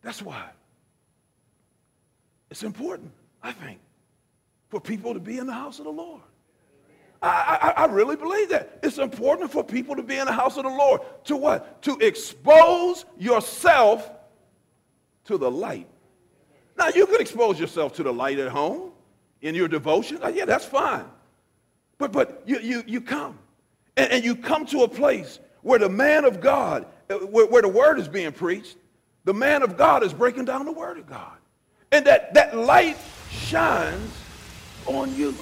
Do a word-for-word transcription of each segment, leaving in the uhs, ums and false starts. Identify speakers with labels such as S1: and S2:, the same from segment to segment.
S1: That's why it's important, I think, for people to be in the house of the Lord. I, I, I really believe that. It's important for people to be in the house of the Lord. To what? To expose yourself to the light. Now, you can expose yourself to the light at home in your devotion. Oh, yeah, that's fine. But but you you you come, and, and you come to a place where the man of God, where, where the word is being preached, the man of God is breaking down the word of God. And that, that light shines on you.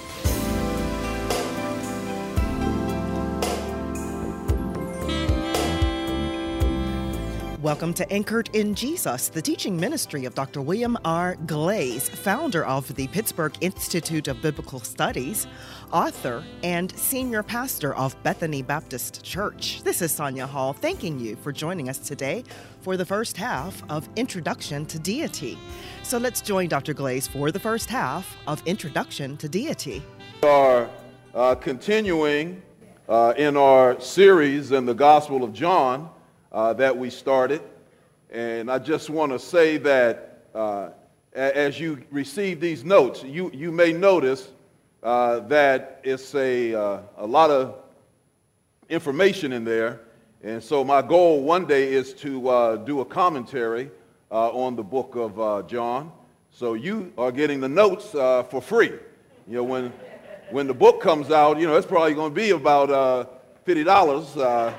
S2: Welcome to Anchored in Jesus, the teaching ministry of Doctor William R. Glaze, founder of the Pittsburgh Institute of Biblical Studies, author, and senior pastor of Bethany Baptist Church. This is Sonia Hall thanking you for joining us today for the first half of Introduction to Deity. So let's join Doctor Glaze for the first half of Introduction to Deity.
S1: We are uh, continuing uh, in our series in the Gospel of John Uh, that we started, and I just want to say that uh, as you receive these notes, you, you may notice uh, that it's a, uh, a lot of information in there, and so my goal one day is to uh, do a commentary uh, on the book of uh, John, so you are getting the notes uh, for free. You know, when, when the book comes out, you know, it's probably going to be about uh, fifty dollars. Uh,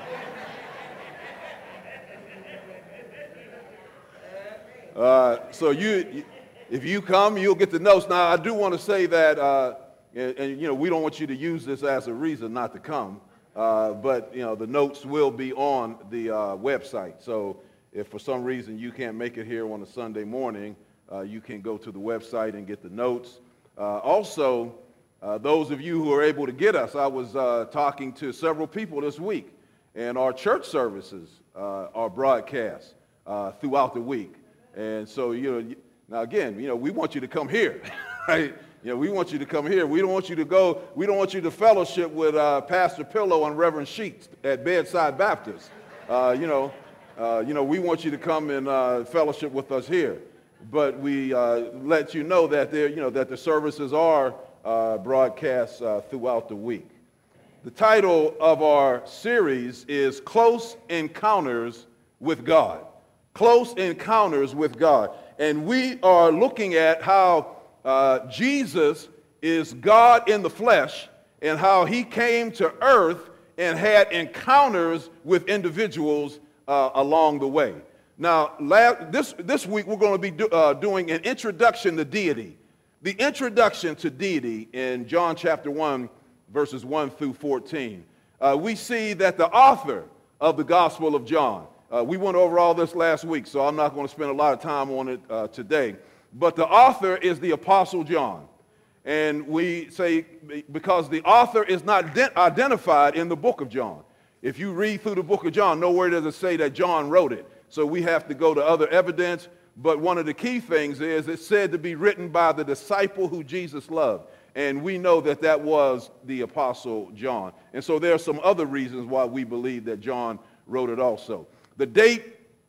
S1: Uh, so you, if you come, you'll get the notes. Now, I do want to say that, uh, and, and you know, we don't want you to use this as a reason not to come. Uh, but you know, the notes will be on the uh, website. So if for some reason you can't make it here on a Sunday morning, uh, you can go to the website and get the notes. Uh, also, uh, those of you who are able to get us, I was uh, talking to several people this week, and our church services uh, are broadcast uh, throughout the week. And so, you know, now again, you know, we want you to come here, right? You know, we want you to come here. We don't want you to go, we don't want you to fellowship with uh, Pastor Pillow and Reverend Sheets at Bedside Baptist. Uh, you know, uh, you know, we want you to come and uh, fellowship with us here. But we uh, let you know that there, you know, that the services are uh, broadcast uh, throughout the week. The title of our series is Close Encounters with God. Close encounters with God. And we are looking at how uh, Jesus is God in the flesh and how he came to earth and had encounters with individuals uh, along the way. Now, last, this, this week we're going to be do, uh, doing an introduction to deity. The introduction to deity in John chapter one, verses one through fourteen. Uh, we see that the author of the Gospel of John, Uh, we went over all this last week, so I'm not going to spend a lot of time on it uh, today. But the author is the Apostle John. And we say because the author is not identified in the book of John. If you read through the book of John, nowhere does it say that John wrote it. So we have to go to other evidence. But one of the key things is it's said to be written by the disciple who Jesus loved. And we know that that was the Apostle John. And so there are some other reasons why we believe that John wrote it also. The date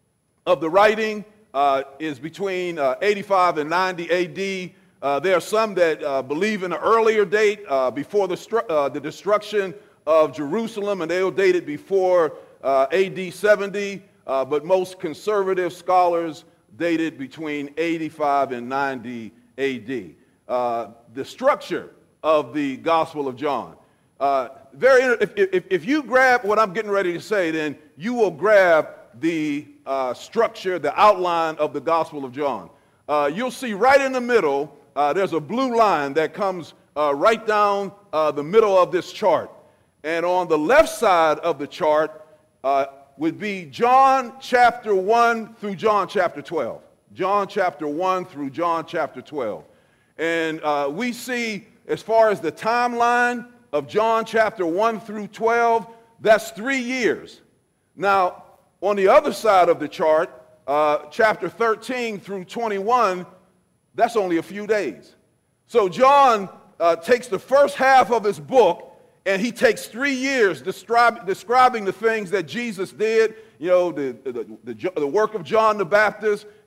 S1: of the writing uh, is between uh, eighty-five and ninety A D. Uh, there are some that uh, believe in an earlier date, uh, before the, uh, the destruction of Jerusalem, and they'll date it before uh, A D seventy, uh, but most conservative scholars date it between eighty-five and ninety A D. Uh, the structure of the Gospel of John. Uh, very. If, if, if you grab what I'm getting ready to say, then you will grab the uh, structure, the outline of the Gospel of John. Uh, you'll see right in the middle, uh, there's a blue line that comes uh, right down uh, the middle of this chart. And on the left side of the chart uh, would be John chapter one through John chapter twelve. John chapter one through John chapter twelve. And uh, we see, as far as the timeline of John chapter one through twelve, that's three years. Now, on the other side of the chart, uh, chapter thirteen through twenty-one, that's only a few days. So John uh, takes the first half of his book, and he takes three years describe, describing the things that Jesus did, you know, the, the, the, the work of John the Baptist,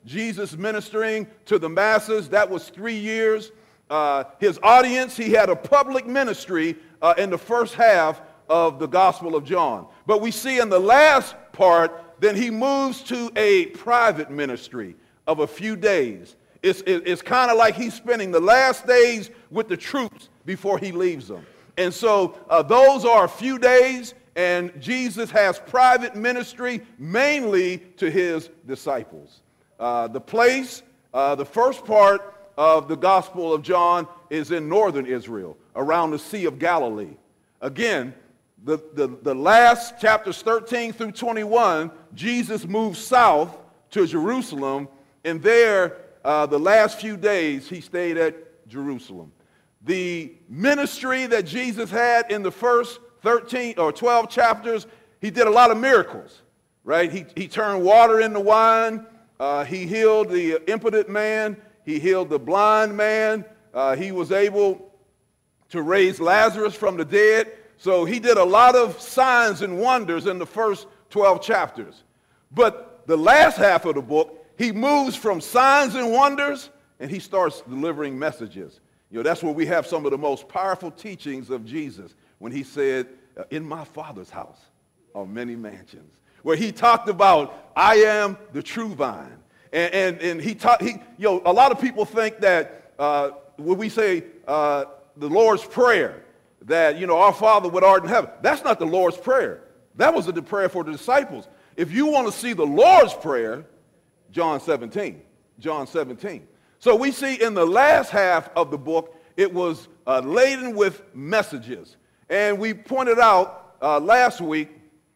S1: Jesus ministering to the masses. That was three years. Uh, his audience, he had a public ministry uh, in the first half of the Gospel of John. But we see in the last part, then he moves to a private ministry of a few days. It's, it's kind of like he's spending the last days with the troops before he leaves them. And so uh, those are a few days, and Jesus has private ministry mainly to his disciples. Uh, the place, uh, the first part of the Gospel of John is in northern Israel, around the Sea of Galilee. Again, the, the, the last chapters thirteen through twenty-one, Jesus moves south to Jerusalem, and there, uh, the last few days, he stayed at Jerusalem. The ministry that Jesus had in the first thirteen or twelve chapters, he did a lot of miracles, right? He, he turned water into wine. Uh, he healed the impotent man. He healed the blind man. Uh, he was able to raise Lazarus from the dead. So he did a lot of signs and wonders in the first twelve chapters. But the last half of the book, he moves from signs and wonders, and he starts delivering messages. You know, that's where we have some of the most powerful teachings of Jesus, when he said, in my Father's house are many mansions, where he talked about, I am the true vine. And, and, and he taught, he, you know, a lot of people think that uh, when we say uh, the Lord's Prayer, that, you know, our Father which art in heaven, that's not the Lord's Prayer. That was the prayer for the disciples. If you want to see the Lord's Prayer, John seventeen, John seventeen. So we see in the last half of the book, it was uh, laden with messages. And we pointed out uh, last week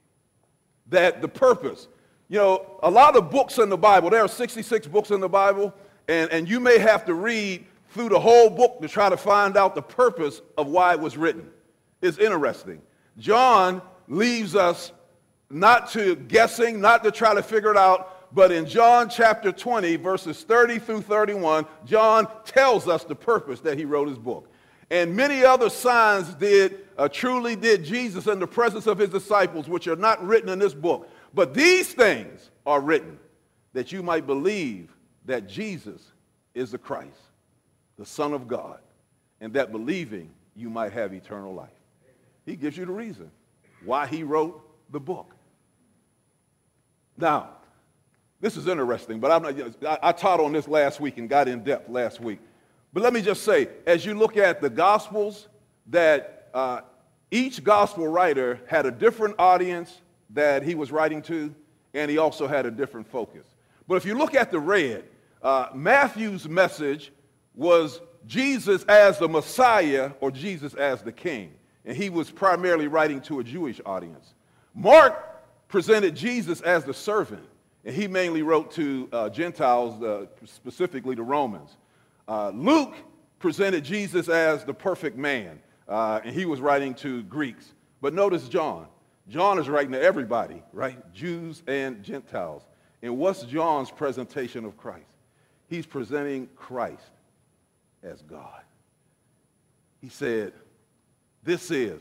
S1: that the purpose, you know, a lot of books in the Bible, there are sixty-six books in the Bible, and, and you may have to read through the whole book to try to find out the purpose of why it was written. It's interesting. John leaves us not to guessing, not to try to figure it out, but in John chapter twenty, verses thirty through thirty-one, John tells us the purpose that he wrote his book. And many other signs did, uh, truly did Jesus in the presence of his disciples, which are not written in this book. But these things are written that you might believe that Jesus is the Christ, the Son of God, and that believing you might have eternal life. He gives you the reason why he wrote the book. Now, this is interesting, but I'm not, I, I taught on this last week and got in depth last week. But let me just say, as you look at the Gospels, that uh, each Gospel writer had a different audience that he was writing to, and he also had a different focus. But if you look at the red, uh, Matthew's message was Jesus as the Messiah or Jesus as the King, and he was primarily writing to a Jewish audience. Mark presented Jesus as the servant, and he mainly wrote to uh, Gentiles, uh, specifically the Romans. Uh, Luke presented Jesus as the perfect man, uh, and he was writing to Greeks. But notice John. John is writing to everybody, right? Jews and Gentiles. And what's John's presentation of Christ? He's presenting Christ as God. He said, this is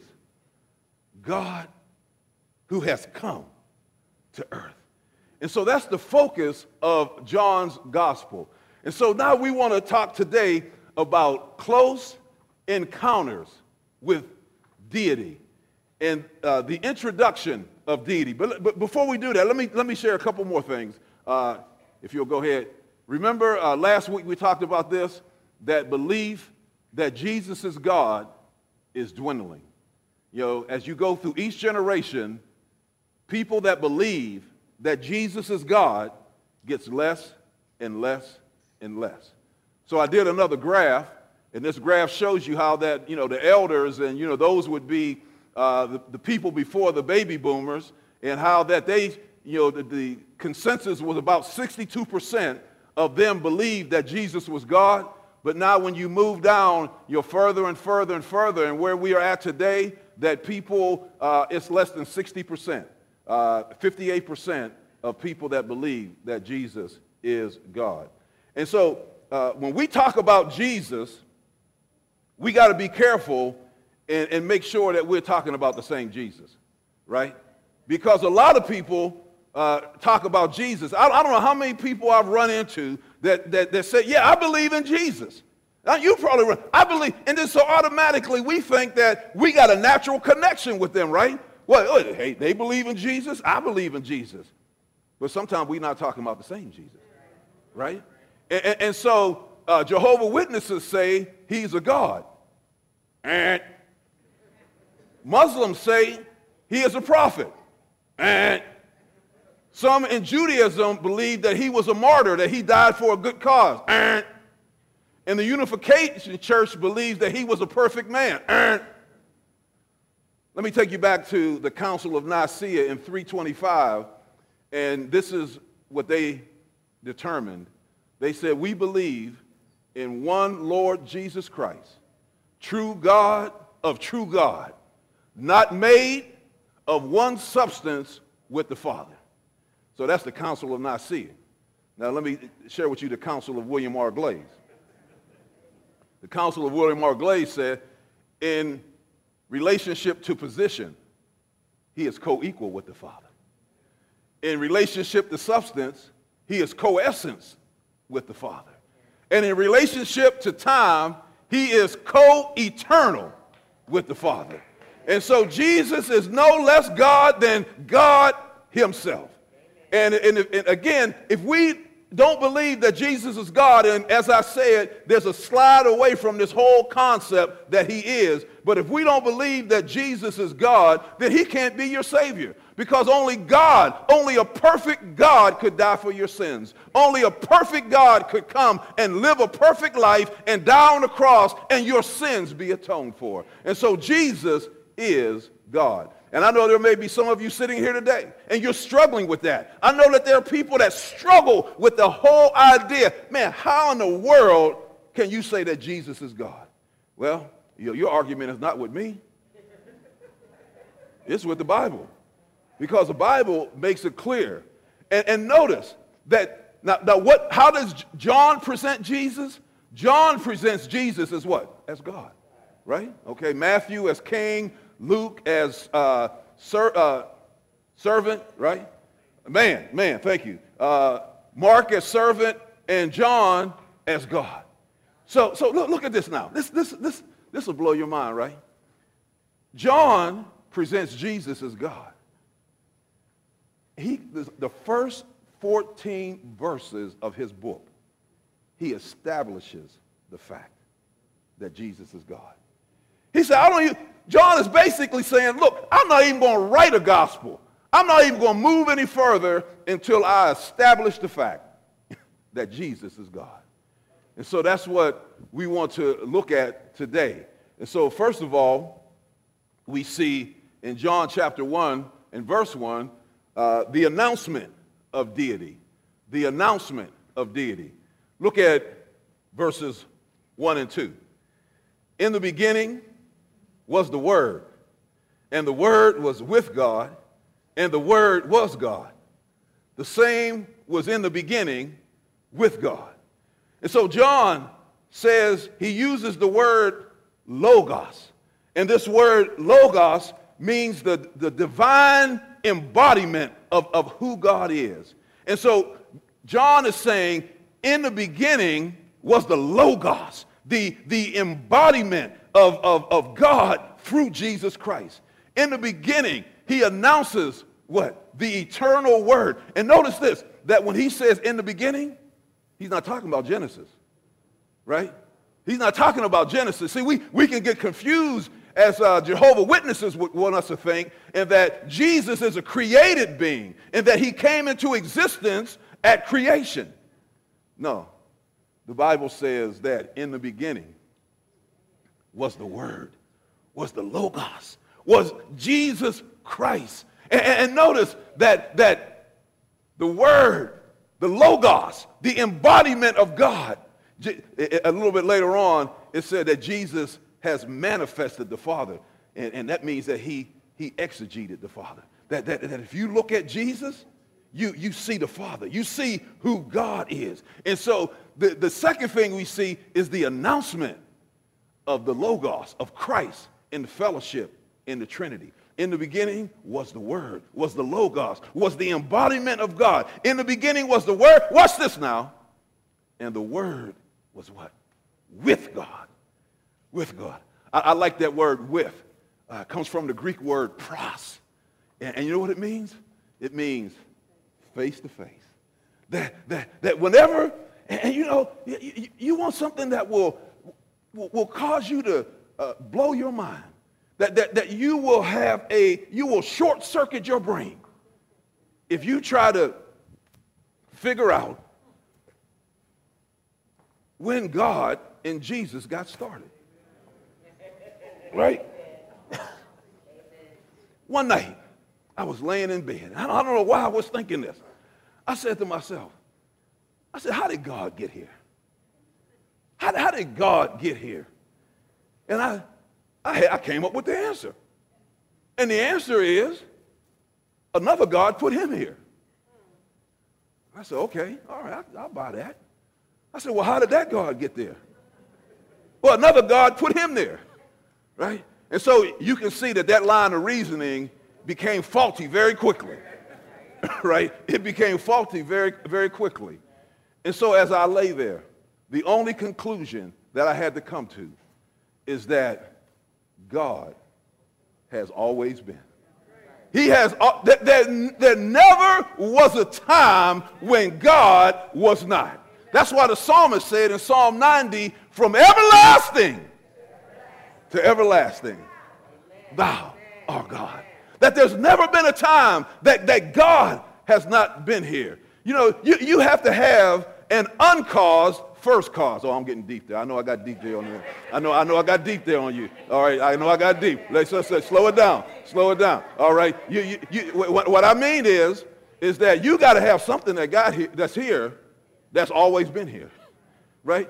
S1: God who has come to earth. And so that's the focus of John's gospel. And so now we want to talk today about close encounters with deity and uh, the introduction of deity. But, but before we do that, let me, let me share a couple more things, uh, if you'll go ahead. Remember uh, last week we talked about this, that belief that Jesus is God is dwindling. You know, as you go through each generation, people that believe that Jesus is God gets less and less and less. So I did another graph, and this graph shows you how that, you know, the elders and, you know, those would be uh, the, the people before the baby boomers, and how that they, you know, the, the consensus was about sixty-two percent of them believed that Jesus was God. But now when you move down, you're further and further and further, and where we are at today, that people, uh, it's less than sixty percent. Uh, fifty-eight percent of people that believe that Jesus is God. And so uh, when we talk about Jesus, we got to be careful and, and make sure that we're talking about the same Jesus, right? Because a lot of people uh, talk about Jesus. I, I don't know how many people I've run into that, that, that say, yeah, I believe in Jesus. Now, you probably run, I believe, and then so automatically we think that we got a natural connection with them, right? Well, hey, they believe in Jesus, I believe in Jesus. But sometimes we're not talking about the same Jesus, right? And, and, and so uh, Jehovah's Witnesses say he's a God. And Muslims say he is a prophet. And some in Judaism believe that he was a martyr, that he died for a good cause. And, and the Unification Church believes that he was a perfect man. And let me take you back to the Council of Nicaea in three twenty-five. And this is what they determined. They said, we believe in one Lord Jesus Christ, true God of true God, not made of one substance with the Father. So that's the Council of Nicaea. Now let me share with you the Council of William R. Glaze. The Council of William R. Glaze said, in relationship to position, he is co-equal with the Father. In relationship to substance, he is co-essence with the Father. And in relationship to time, he is co-eternal with the Father. And so Jesus is no less God than God himself. And, and, and again, if we don't believe that Jesus is God, and as I said, there's a slide away from this whole concept that he is. But if we don't believe that Jesus is God, then he can't be your Savior. Because only God, only a perfect God could die for your sins. Only a perfect God could come and live a perfect life and die on the cross and your sins be atoned for. And so Jesus is God. And I know there may be some of you sitting here today and you're struggling with that. I know that there are people that struggle with the whole idea. Man, how in the world can you say that Jesus is God? Well, your, your argument is not with me. It's with the Bible. Because the Bible makes it clear. And, and notice that, now, now what, how does John present Jesus? John presents Jesus as what? As God, right? Okay, Matthew as king, Luke as uh, ser, uh, servant, right? Man, man, thank you. Uh, Mark as servant, and John as God. So, so look, look at this now. This, this, this, this will blow your mind, right? John presents Jesus as God. He, the first fourteen verses of his book, he establishes the fact that Jesus is God. He said, I don't even, John is basically saying, look, I'm not even going to write a gospel. I'm not even going to move any further until I establish the fact that Jesus is God. And so that's what we want to look at today. And so first of all, we see in John chapter one and verse one, Uh, the announcement of deity. The announcement of deity. Look at verses one and two. In the beginning was the Word, and the Word was with God, and the Word was God. The same was in the beginning with God. And so John says he uses the word logos. And this word logos means the, the divine embodiment of, of who God is. And so John is saying, in the beginning was the logos, the, the embodiment of, of, of God through Jesus Christ. In the beginning, he announces what? The eternal word. And notice this, that when he says in the beginning, he's not talking about Genesis, right? He's not talking about Genesis. See, we, we can get confused as uh, Jehovah's Witnesses would want us to think, and that Jesus is a created being, and that he came into existence at creation. No, the Bible says that in the beginning was the Word, was the Logos, was Jesus Christ. And, and notice that, that the Word, the Logos, the embodiment of God, a little bit later on, it said that Jesus has manifested the Father. And, and that means that he, he exegeted the Father. That, that, that if you look at Jesus, you, you see the Father. You see who God is. And so the, the second thing we see is the announcement of the Logos, of Christ in the fellowship in the Trinity. In the beginning was the Word, was the Logos, was the embodiment of God. In the beginning was the Word. Watch this now. And the Word was what? With God. With God. I, I like that word with. Uh, it comes from the Greek word pros. And, and you know what it means? It means face to face. That, that, that whenever, and, and you know, you, you, you want something that will, will, will cause you to uh, blow your mind. That, that, that you will have a, you will short circuit your brain if you try to figure out when God and Jesus got started. Right? One night, I was laying in bed. I don't, I don't know why I was thinking this. I said to myself, I said, how did God get here? How, how did God get here? And I, I, I came up with the answer. And the answer is, another God put him here. I said, okay, all right, I, I'll buy that. I said, well, how did that God get there? Well, another God put him there, right? And so you can see that that line of reasoning became faulty very quickly, right? It became faulty very, very quickly. And so as I lay there, the only conclusion that I had to come to is that God has always been. He has, there, there, there never was a time when God was not. That's why the psalmist said in Psalm ninety, from everlasting to everlasting, thou art God. That there's never been a time that, that God has not been here. You know, you, you have to have an uncaused first cause. Oh, I'm getting deep there. I know I got deep there on you. I know, I know I got deep there on you. All right, I know I got deep. Let's, let's, let's slow it down. Slow it down. All right. You, you, you, what, what I mean is, is that you got to have something that got here, that's here, that's always been here, right?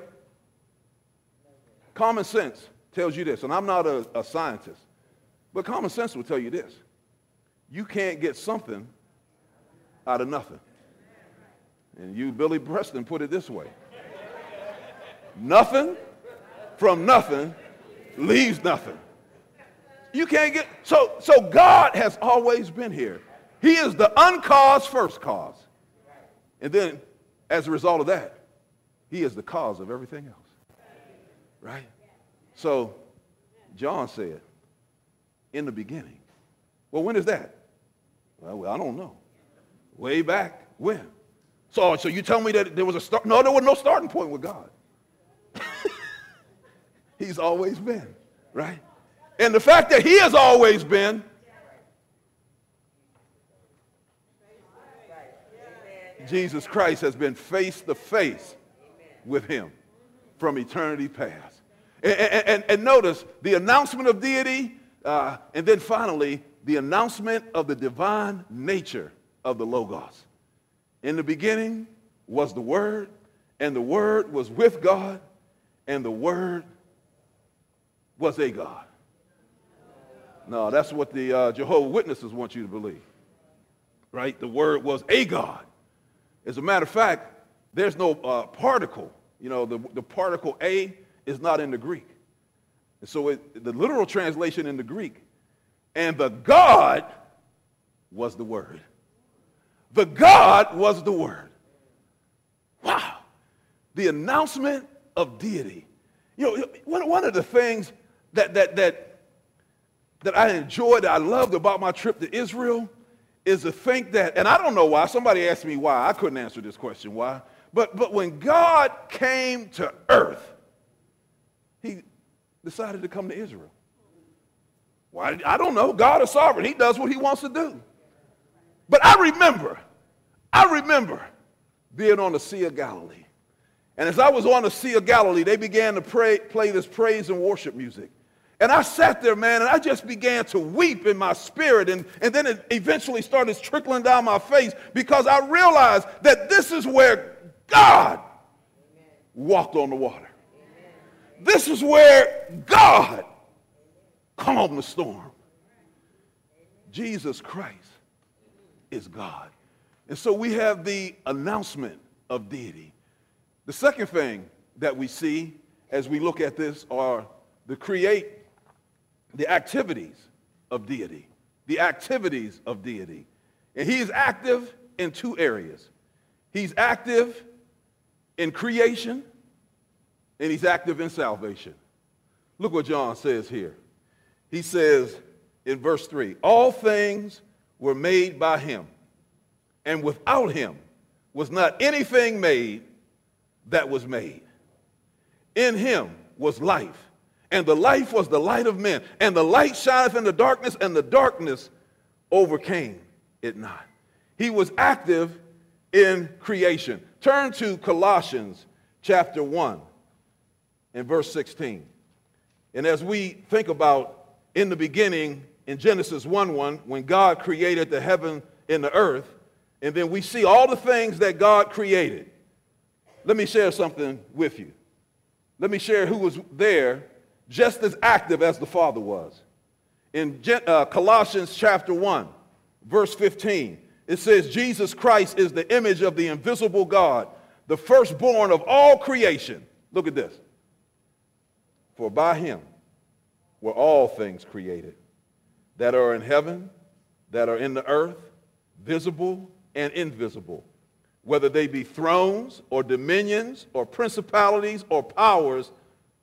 S1: Common sense tells you this, and I'm not a, a scientist, but common sense will tell you this. You can't get something out of nothing. And you, Billy Preston, put it this way. Nothing from nothing leaves nothing. You can't get, so, so God has always been here. He is the uncaused first cause. And then, as a result of that, he is the cause of everything else. Right? So, John said, in the beginning. Well, when is that? Well, I don't know. Way back when? So, so you tell me that there was a start? No, there was no starting point with God. He's always been, right? And the fact that he has always been, Jesus Christ has been face to face with him from eternity past. And, and, and notice the announcement of deity, uh, and then finally, the announcement of the divine nature of the Logos. In the beginning was the Word, and the Word was with God, and the Word was a God. No, that's what the uh, Jehovah's Witnesses want you to believe, right? The Word was a God. As a matter of fact, there's no uh, particle. You know, the, the particle a is not in the Greek. And so it, the literal translation in the Greek, and the God was the Word. The God was the Word. Wow. The announcement of deity. You know, one, one of the things that, that, that, that I enjoyed, that I loved about my trip to Israel is to think that, and I don't know why, somebody asked me why, I couldn't answer this question, why, but, but when God came to earth, he decided to come to Israel. Why? I don't know. God is sovereign. He does what he wants to do. But I remember, I remember being on the Sea of Galilee. And as I was on the Sea of Galilee, they began to pray, play this praise and worship music. And I sat there, man, and I just began to weep in my spirit. And, and then it eventually started trickling down my face because I realized that this is where God walked on the water. This is where God calmed the storm. Jesus Christ is God. And so we have the announcement of deity. The second thing that we see as we look at this are the create, the activities of deity. The the activities of deity. And he is active in two areas. He's active in creation, and he's active in salvation. Look what John says here. He says in verse three, all things were made by him, and without him was not anything made that was made. In him was life, and the life was the light of men, and the light shineth in the darkness, and the darkness overcame it not. He was active in creation. Turn to Colossians chapter one and verse sixteen. And as we think about in the beginning, in Genesis one one, when God created the heaven and the earth, and then we see all the things that God created. Let me share something with you. Let me share who was there just as active as the Father was. In uh, Colossians chapter one, verse fifteen, it says, Jesus Christ is the image of the invisible God, the firstborn of all creation. Look at this. For by him were all things created, that are in heaven, that are in the earth, visible and invisible, whether they be thrones or dominions or principalities or powers.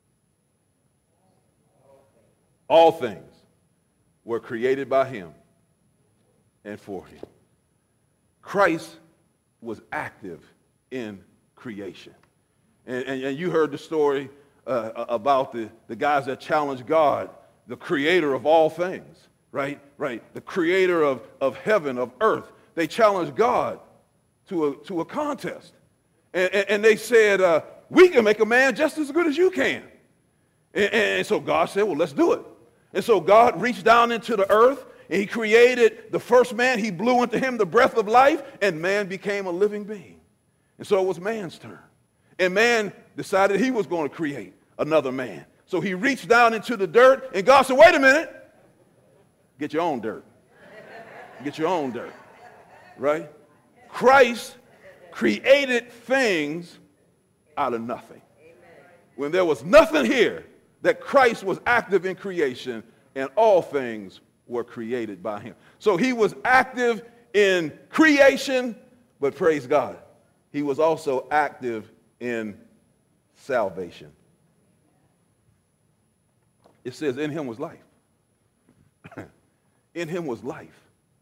S1: All things were created by him and for him. Christ was active in creation. And, and, and you heard the story uh, about the, the guys that challenged God, the creator of all things, right? Right. The creator of, of heaven, of earth. They challenged God to a, to a contest. And, and, and they said, uh, we can make a man just as good as you can. And, and so God said, well, let's do it. And so God reached down into the earth, and he created the first man. He blew into him the breath of life, and man became a living being. And so it was man's turn. And man decided he was going to create another man. So he reached down into the dirt, and God said, wait a minute. Get your own dirt. Get your own dirt. Right? Christ created things out of nothing. When there was nothing here, that Christ was active in creation, and all things were created by him. So he was active in creation, but praise God, he was also active in salvation. It says in him was life. In him was life.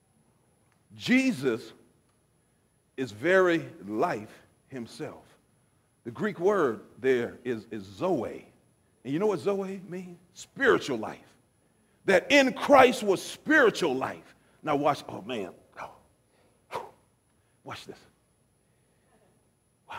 S1: Jesus is very life himself. The Greek word there is, is zoe. And you know what zoe means? Spiritual life. That in Christ was spiritual life. Now watch, oh man. Oh. Watch this. Wow.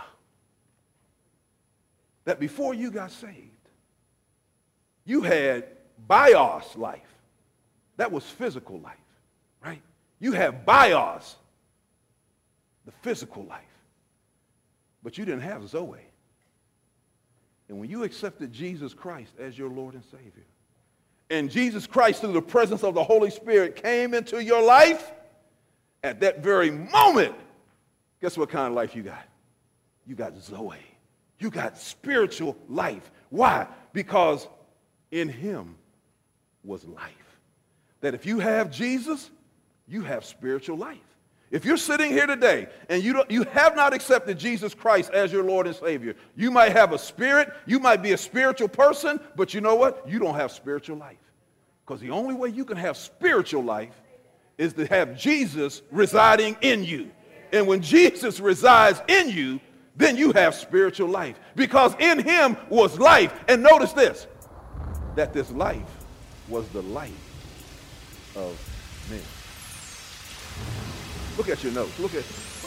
S1: That before you got saved, you had bios life. That was physical life, right? You have bios, the physical life. But you didn't have zoe. And when you accepted Jesus Christ as your Lord and Savior, and Jesus Christ, through the presence of the Holy Spirit, came into your life, at that very moment, guess what kind of life you got? You got zoe. You got spiritual life. Why? Because in him was life. That if you have Jesus, you have spiritual life. If you're sitting here today and you, don't, you have not accepted Jesus Christ as your Lord and Savior, you might have a spirit, you might be a spiritual person, but you know what? You don't have spiritual life. Because the only way you can have spiritual life is to have Jesus residing in you. And when Jesus resides in you, then you have spiritual life. Because in him was life. And notice this, that this life was the light of men. Look at your notes. Look at.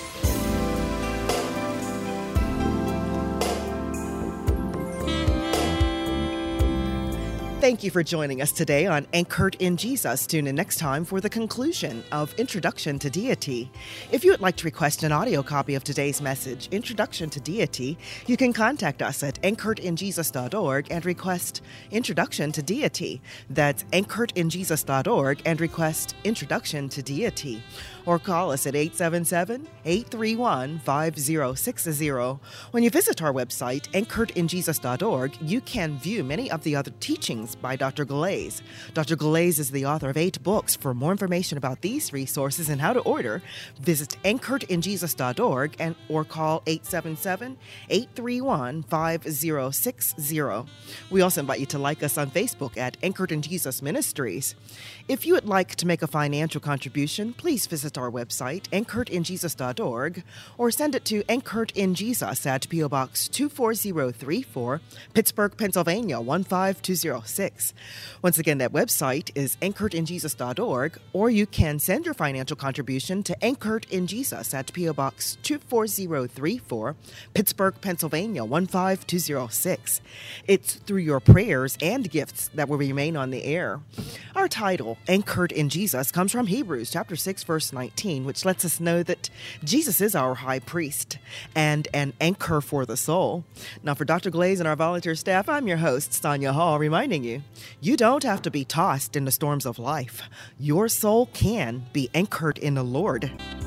S2: Thank you for joining us today on Anchored in Jesus. Tune in next time for the conclusion of Introduction to Deity. If you would like to request an audio copy of today's message, Introduction to Deity, you can contact us at anchored in jesus dot org and request Introduction to Deity. That's anchored in jesus dot org and request Introduction to Deity. or call us at eight seven seven, eight three one, five zero six zero. When you visit our website, anchored in jesus dot org, you can view many of the other teachings by Doctor Glaze. Doctor Glaze is the author of eight books. For more information about these resources and how to order, visit anchored in jesus dot org and or call eight seven seven, eight three one, five zero six zero. We also invite you to like us on Facebook at Anchored in Jesus Ministries. If you would like to make a financial contribution, please visit our website, anchored in jesus dot org, or send it to Anchored in Jesus at P O Box two four zero three four, Pittsburgh, Pennsylvania one five two zero six. Once again, that website is anchored in jesus dot org, or you can send your financial contribution to Anchored in Jesus at P O Box two four zero three four, Pittsburgh, Pennsylvania one five two zero six. It's through your prayers and gifts that will remain on the air. Our title, Anchored in Jesus, comes from Hebrews chapter six, verse nineteen, which lets us know that Jesus is our high priest and an anchor for the soul. Now, for Doctor Glaze and our volunteer staff, I'm your host, Sonia Hall, reminding you, you don't have to be tossed in the storms of life. Your soul can be anchored in the Lord.